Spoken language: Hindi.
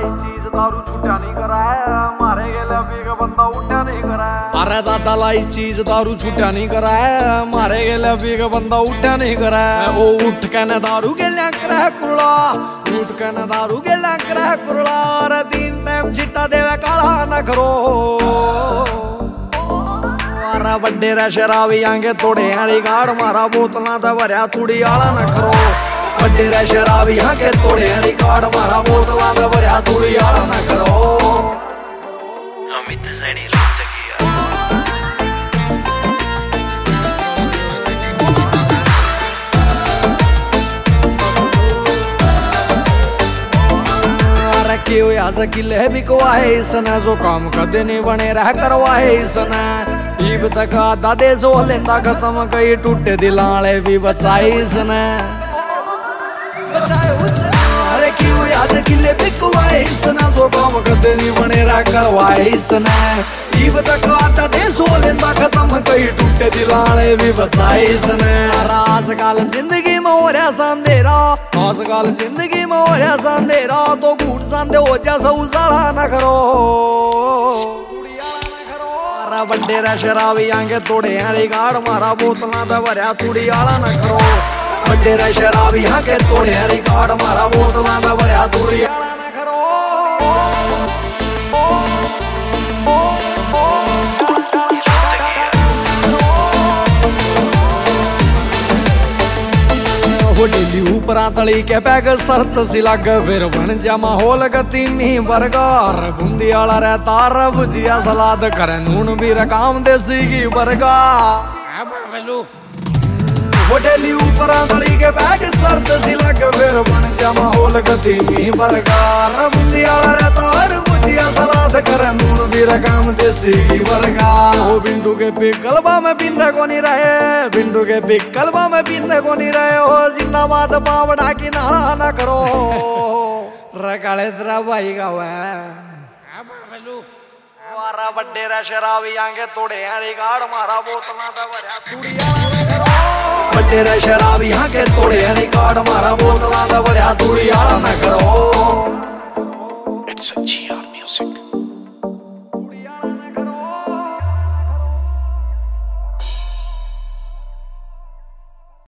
चीज दारू छूटा नहीं करा है, मारे गेले पी के बंदा उठा नहीं करा है। अरे दादा लाई चीज दारू छूटा नहीं करा है, मारे गेले पी के बंदा उठा नहीं करा है। वो उठ के न दारू के लंकरा कुरला, उठ के न दारू के लंकरा कुरला। अरे 3 टाइम चिट्टा देवे काला न करो। मारा बड्डे रे शराबी आंगे तोड़े यारी गाड़, मारा बोतला तो भरया थोड़ी आला न करो। बड्डे रे शराबी आंगे तोड़े यारी गाड़, मारा बोतला तो भरया थोड़ी आला न करो। अमित सैनी रोहतकिया रखे हुए आज किले भी को आए इसने, जो काम कदे नहीं बने रह करवाए इसने। ईब तक आधा दे जो लेंदा खत्म, कई टूटे दिलाले भी बचाए इसने। अरे क्यों आज किले भी को आए इसने, जो काम कदे नहीं बने रह करवाए इसने। ईब तक आधा दे जो लेंदा खत्म, कई टूटे दिलाले भी बचाए इसने। आजकल जिंदगी में हो रहा अंधेरा, आजकल जिंदगी में हो रहा अंधेरा, तो घूट सांदे हो जैसा उजाला न करो। मारा बड्डे रे शराबी आंगे तोड़े यारी गाड़, मारा बोतला तो भरया थोड़ी आला न करो। बड्डे रे शराबी आंगे तोड़े यारी गाड़, मारा बोतला तो भरया थोड़ी आला न करो। डेली ऊपरा तली के पैग शर्त सी लग, फिर बन जा माहौल गतीमी बरगार। बूंदी आला रहता र भुजिया सलाद, करे नून भी रकाम देसी की बरगा। वो डेली ऊपरा तली के पैग शर्त सी लग, फिर बन जा माहौल गतीमी बरगार। बूंदी आला रहता र भुजिया सलाद, करे नून भी रकाम देसी की बरगा। वो बिंदु के पिकलबा में बिंदे को नहीं रहे, बिंदु के पिकलबा में बिंदे को नहीं रहे हो। जिंदाबाद पावड़ा की नाला न करो। रकाले तेरा भाई का हुआ मारा बड्डे रे शराबी आंगे तोड़े यारी गाड़, मारा बोतला तो भरया थोड़ी आला न करो। बड्डे रे शराबी आंगे तोड़े यारी गाड़, मारा बोतला